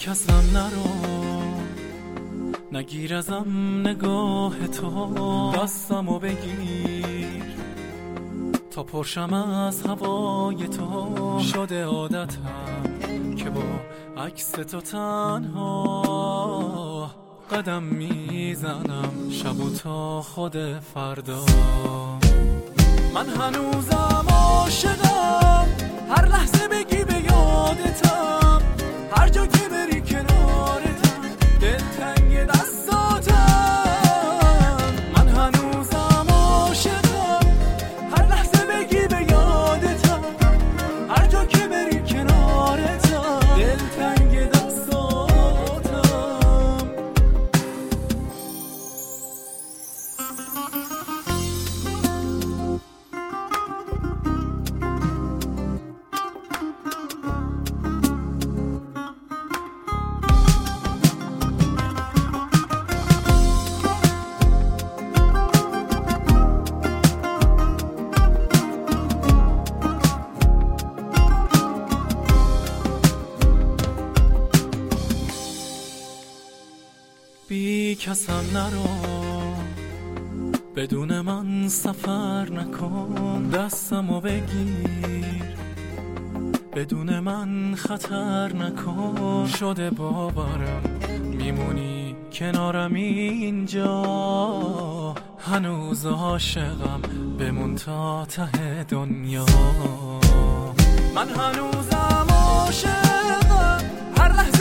کسم نرو، نگیر ازم نگاه تو، دستمو بگیر تا پرشم از هوای تو. شده عادتم که با عکس تو تنها قدم میزنم شب و تا خود فردا. من هنوزم عاشقم، هر لحظه بگی به یادتم، هر جا که بری کنارتم، دلتنگ دستاتم. من هنوزم عاشقم، هر لحظه بگی به یادتم، هر جا که بری کنارتم، دلتنگ دستاتم. بی کسم نرو، بدون من سفر نکن، دستمو بگیر بدون من خطر نکن. شده باورم میمونی کنارم اینجا، هنوز عاشقم بمون تا ته دنیا. من هنوزم عاشقم، هر لحظه